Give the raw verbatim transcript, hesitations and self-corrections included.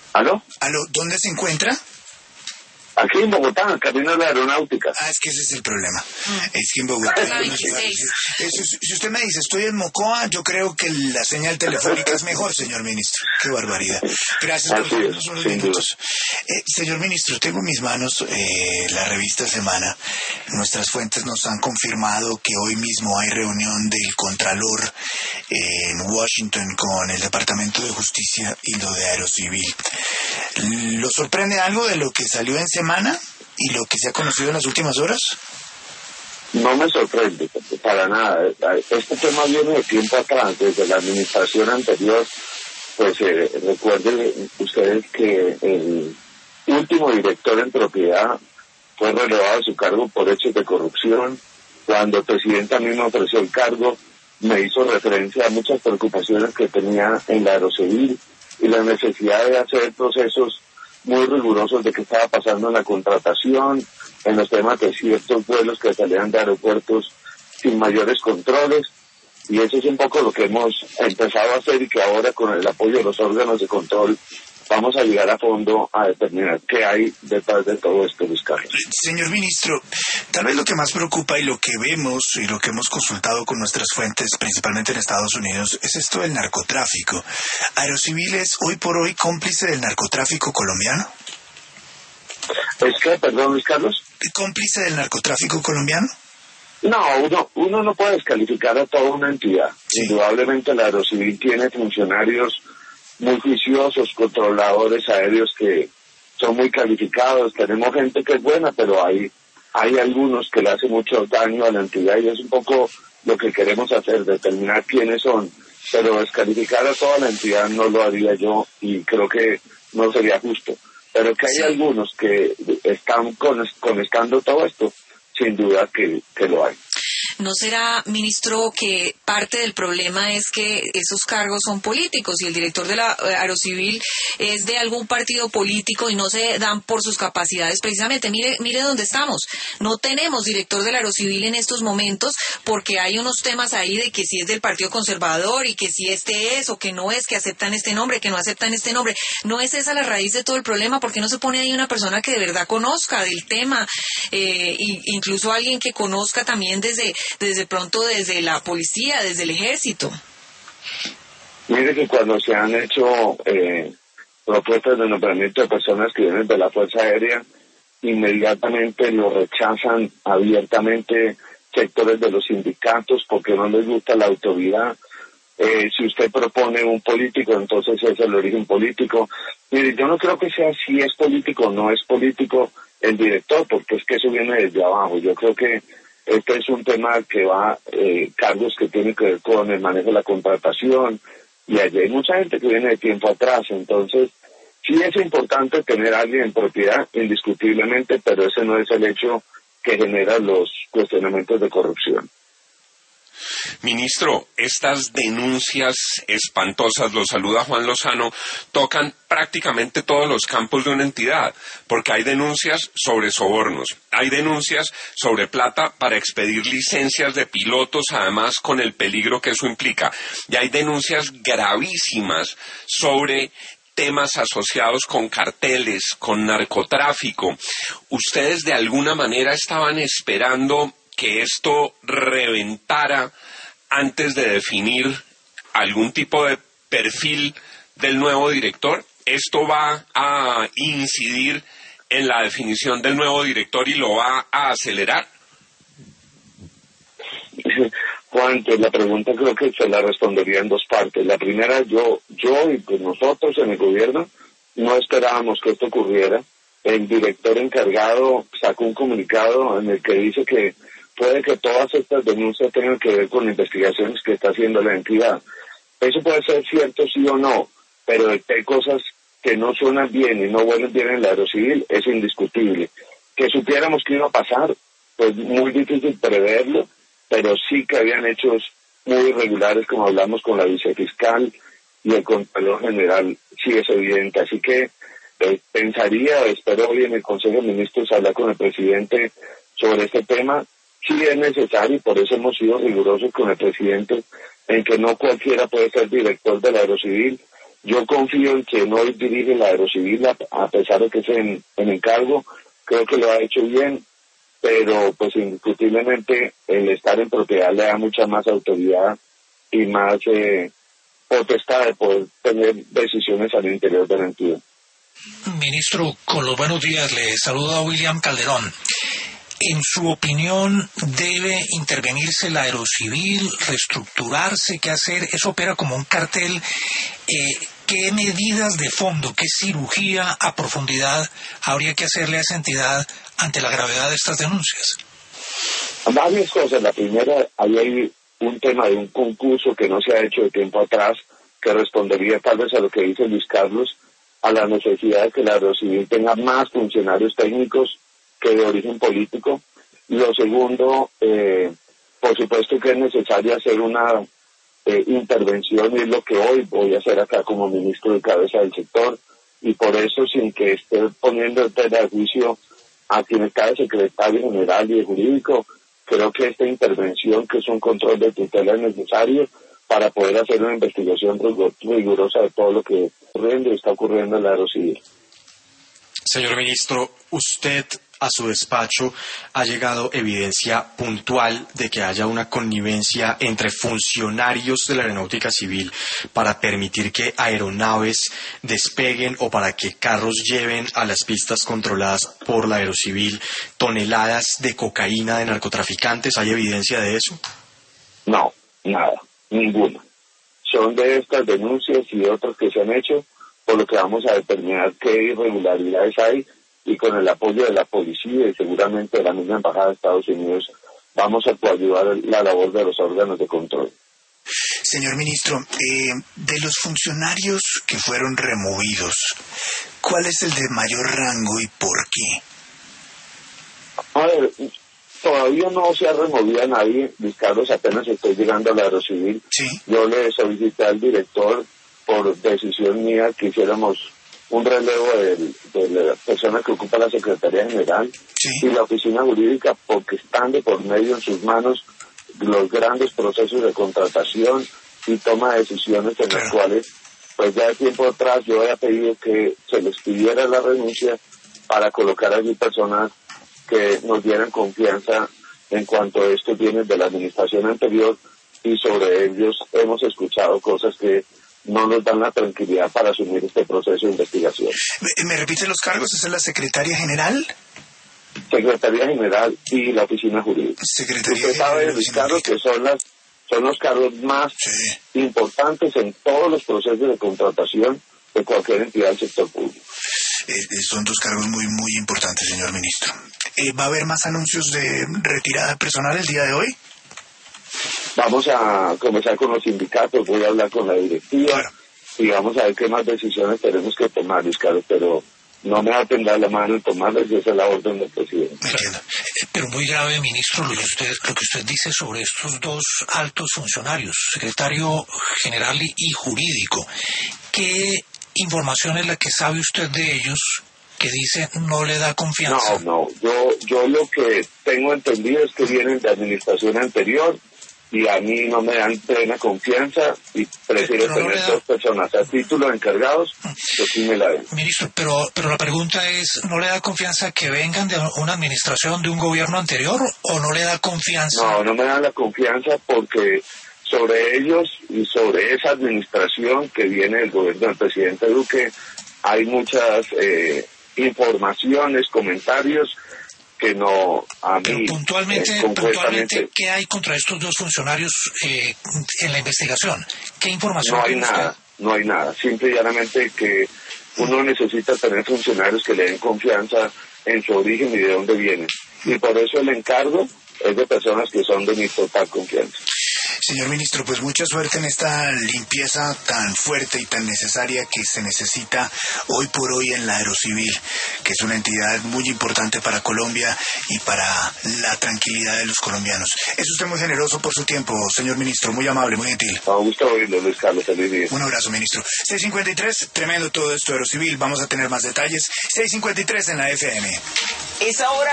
¿Aló? ¿Aló? ¿Dónde se encuentra? Aquí en Bogotá, camino de la aeronáutica. Ah, es que ese es el problema. Es que en Bogotá... La veintiséis. Eso, si usted me dice, estoy en Mocoa, yo creo que la señal telefónica es mejor, señor ministro. Qué barbaridad. Gracias por darnos unos minutos. Eh, señor ministro, tengo en mis manos eh, la revista Semana. Nuestras fuentes nos han confirmado que hoy mismo hay reunión del Contralor eh, en Washington con el Departamento de Justicia y lo de Aerocivil. ¿Lo sorprende algo de lo que salió en Semana y lo que se ha conocido en las últimas horas? No me sorprende, para nada. Este tema viene de tiempo atrás, desde la administración anterior. Pues eh, recuerden ustedes que el último director en propiedad fue relevado de su cargo por hechos de corrupción. Cuando el presidente a mí me ofreció el cargo, me hizo referencia a muchas preocupaciones que tenía en la Aerocivil y la necesidad de hacer procesos muy rigurosos de qué estaba pasando en la contratación, en los temas de ciertos vuelos que salían de aeropuertos sin mayores controles, y eso es un poco lo que hemos empezado a hacer y que ahora con el apoyo de los órganos de control vamos a llegar a fondo a determinar qué hay detrás de todo esto, Luis Carlos. Señor ministro, tal vez lo que más preocupa y lo que vemos y lo que hemos consultado con nuestras fuentes, principalmente en Estados Unidos, es esto del narcotráfico. ¿Aerocivil es hoy por hoy cómplice del narcotráfico colombiano? ¿Es que, perdón, Luis Carlos? ¿Cómplice del narcotráfico colombiano? No, uno, uno no puede descalificar a toda una entidad. Sí. Indudablemente la Aerocivil tiene funcionarios muy juiciosos, controladores aéreos que son muy calificados. Tenemos gente que es buena, pero hay hay algunos que le hacen mucho daño a la entidad y es un poco lo que queremos hacer, determinar quiénes son. Pero descalificar a toda la entidad no lo haría yo y creo que no sería justo. Pero que hay sí. algunos que están conectando todo esto, sin duda que, que lo hay. ¿No será, ministro, que parte del problema es que esos cargos son políticos y el director de la Aerocivil es de algún partido político y no se dan por sus capacidades precisamente? Mire, mire dónde estamos. No tenemos director de la Aerocivil en estos momentos porque hay unos temas ahí de que si es del Partido Conservador y que si este es o que no es, que aceptan este nombre, que no aceptan este nombre. ¿No es esa la raíz de todo el problema? ¿Por qué no se pone ahí una persona que de verdad conozca del tema? Eh, y incluso alguien que conozca también desde desde pronto desde la policía, desde el ejército. Mire que cuando se han hecho eh, propuestas de nombramiento de personas que vienen de la Fuerza Aérea, inmediatamente lo rechazan abiertamente sectores de los sindicatos porque no les gusta la autoridad. Eh, si usted propone un político, entonces es el origen político. Mire, yo no creo que sea si es político o no es político el director, porque es que eso viene desde abajo. Yo creo que este es un tema que va, eh, cargos que tienen que ver con el manejo de la contratación, y allí hay mucha gente que viene de tiempo atrás. Entonces, sí es importante tener a alguien en propiedad, indiscutiblemente, pero ese no es el hecho que genera los cuestionamientos de corrupción. Ministro, estas denuncias espantosas, lo saluda Juan Lozano, tocan prácticamente todos los campos de una entidad, porque hay denuncias sobre sobornos, hay denuncias sobre plata para expedir licencias de pilotos, además con el peligro que eso implica, y hay denuncias gravísimas sobre temas asociados con carteles, con narcotráfico. ¿Ustedes de alguna manera estaban esperando que esto reventara antes de definir algún tipo de perfil del nuevo director? ¿Esto va a incidir en la definición del nuevo director y lo va a acelerar? Juan, pues la pregunta creo que se la respondería en dos partes. La primera, yo, yo y pues nosotros en el gobierno no esperábamos que esto ocurriera. El director encargado sacó un comunicado en el que dice que puede que todas estas denuncias tengan que ver con investigaciones que está haciendo la entidad. Eso puede ser cierto sí o no, pero de que hay cosas que no suenan bien y no huelen bien en la Aerocivil es indiscutible. Que supiéramos que iba a pasar, pues muy difícil preverlo, pero sí que habían hechos muy irregulares, como hablamos con la vicefiscal y el Contralor General, sí es evidente. Así que eh, pensaría, espero hoy en el Consejo de Ministros hablar con el presidente sobre este tema. Sí es necesario y por eso hemos sido rigurosos con el presidente en que no cualquiera puede ser director de la Aerocivil. Yo confío en quien hoy dirige la Aerocivil, a, a pesar de que es en, en encargo, creo que lo ha hecho bien, pero pues indiscutiblemente el estar en propiedad le da mucha más autoridad y más eh, potestad de poder tener decisiones al interior de la entidad. Ministro, con los buenos días, le saluda William Calderón. En su opinión, ¿debe intervenirse la Aerocivil, reestructurarse? ¿Qué hacer? Eso opera como un cartel. Eh, ¿Qué medidas de fondo, qué cirugía a profundidad habría que hacerle a esa entidad ante la gravedad de estas denuncias? Varias cosas. La primera, ahí hay un tema de un concurso que no se ha hecho de tiempo atrás, que respondería tal vez a lo que dice Luis Carlos, a la necesidad de que la Aerocivil tenga más funcionarios técnicos que de origen político. Lo segundo, eh, por supuesto que es necesario hacer una eh, intervención, y es lo que hoy voy a hacer acá como ministro de cabeza del sector, y por eso, sin que esté poniendo en tela de juicio a quien está de secretario general y de jurídico, creo que esta intervención, que es un control de tutela, es necesario para poder hacer una investigación rigurosa de todo lo que está ocurriendo y está ocurriendo en la Aerocivil. Señor ministro, usted a su despacho ha llegado evidencia puntual de que haya una connivencia entre funcionarios de la Aeronáutica Civil para permitir que aeronaves despeguen o para que carros lleven a las pistas controladas por la Aerocivil toneladas de cocaína de narcotraficantes. ¿Hay evidencia de eso? No, nada, ninguna. Son de estas denuncias y de otras que se han hecho, por lo que vamos a determinar qué irregularidades hay, y con el apoyo de la policía y seguramente de la misma Embajada de Estados Unidos vamos a coadyuvar la labor de los órganos de control. Señor ministro, eh, de los funcionarios que fueron removidos, ¿cuál es el de mayor rango y por qué? A ver, todavía no se ha removido a nadie, Luis Carlos, apenas estoy llegando a la Aerocivil. Sí. Yo le solicité al director, por decisión mía, que hiciéramos un relevo de, de la persona que ocupa la Secretaría General, sí, y la oficina jurídica, porque están de por medio en sus manos los grandes procesos de contratación y toma de decisiones en claro. Las cuales, pues ya de tiempo atrás yo había pedido que se les pidiera la renuncia para colocar allí personas que nos dieran confianza en cuanto a estos bienes de la administración anterior, y sobre ellos hemos escuchado cosas que no nos dan la tranquilidad para asumir este proceso de investigación. ¿Me, me repite los cargos? ¿Esa es la Secretaria General? Secretaría General y la Oficina Jurídica. Secretaría Usted sabe, Ricardo, que son las son los cargos más sí. importantes en todos los procesos de contratación de cualquier entidad del sector público. Eh, son dos cargos muy, muy importantes, señor ministro. Eh, ¿Va a haber más anuncios de retirada personal el día de hoy? Vamos a comenzar con los sindicatos, voy a hablar con la directiva, claro, y vamos a ver qué más decisiones tenemos que tomar, Luis Carlos, pero no me va a temblar la mano en tomarlas, y esa es la orden del presidente. Entiendo. Pero muy grave, ministro, lo que usted, lo que usted dice sobre estos dos altos funcionarios, secretario general y jurídico. ¿Qué información es la que sabe usted de ellos que dice no le da confianza? No, no, yo, yo lo que tengo entendido es que vienen de administración anterior, y a mí no me dan plena confianza, y prefiero no tener da... dos personas a título encargados que sí me la den. Ministro, pero pero la pregunta es, ¿no le da confianza que vengan de una administración de un gobierno anterior, o no le da confianza? No, no me dan la confianza porque sobre ellos y sobre esa administración que viene del gobierno del presidente Duque hay muchas eh, informaciones, comentarios que no a mí... Pero puntualmente, eh, puntualmente, ¿qué hay contra estos dos funcionarios eh, en la investigación? ¿Qué información no hay tiene nada, usted? No hay nada, simple y llanamente que uno necesita tener funcionarios que le den confianza en su origen y de dónde vienen. Y por eso el encargo es de personas que son de mi total confianza. Señor ministro, pues mucha suerte en esta limpieza tan fuerte y tan necesaria que se necesita hoy por hoy en la Aerocivil, que es una entidad muy importante para Colombia y para la tranquilidad de los colombianos. Es usted muy generoso por su tiempo, señor ministro, muy amable, muy gentil. Me gusta oírlo, Luis Carlos, feliz día. Un abrazo, ministro. seis cincuenta y tres, tremendo todo esto, Aerocivil, vamos a tener más detalles. seis cincuenta y tres en la F M. Es ahora.